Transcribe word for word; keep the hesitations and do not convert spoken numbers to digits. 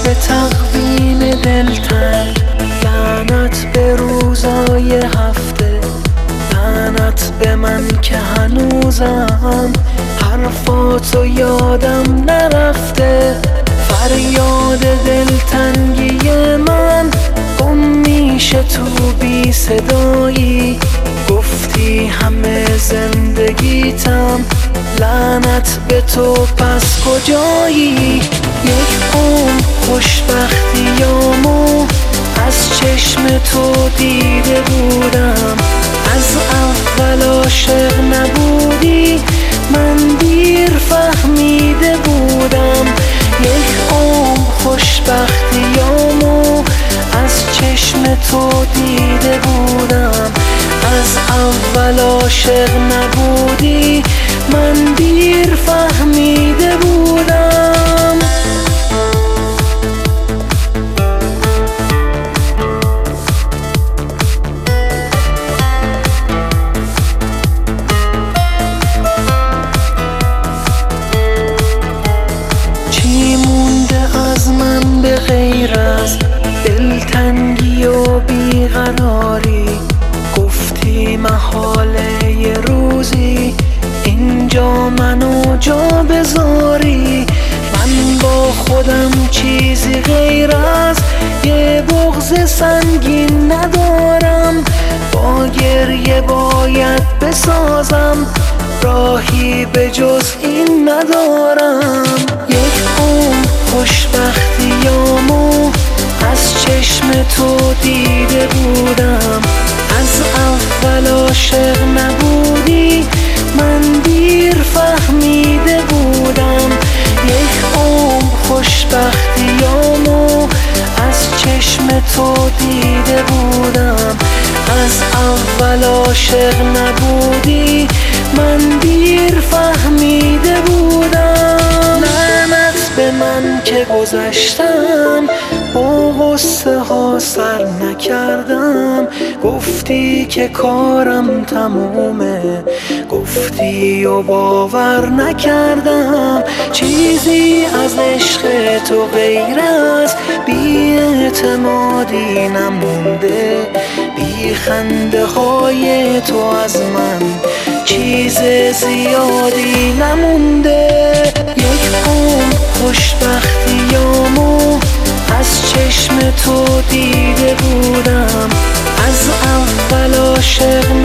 به تقویم دلتنگ، لعنت به روزای هفته، لعنت به من که هنوزم حرفاتو یادم نرفته. فریاد دلتنگی من گم میشه تو بی صدایی، گفتی همه زندگیتم لعنت به تو، پس کجایی؟ یک عمر خوشبختیامو از چشم تو دیده بودم، از اول عاشق نبودی من دیر فهمیده بودم. یک عمر خوشبختیامو از چشم تو دیده بودم، از اول عاشق نبودی من دیر فهمیده بودم. چی مونده از من به غیر از دلتنگی و بیقراری؟ گفتی محاله یه روزی اینجا منو جا بذاری. من با خودم چیزی غیر از یه بغض سنگین ندارم، با گریه باید بسازم، راهی به جز این ندارم. یک عمر خوشبختیامو از چشم تو دیده بودم، از اول عاشق نبودی من دیر فهمیده بودم. یک عمر خوشبختیامو از چشم تو دیده بودم، از اول عاشق نبودی من دیر فهمیده بودم. لعنت به من که گذشتم با غصه ها سر نکردم، گفتی که کارم تمومه، گفتی و باور نکردم. چیزی از عشق تو غیر از بی اعتمادی نمونده، بی خنده های تو از من چیز زیادی نمونده. یک عمر خوشبختیامو از چشم تو دیده بودم، از اول عاشق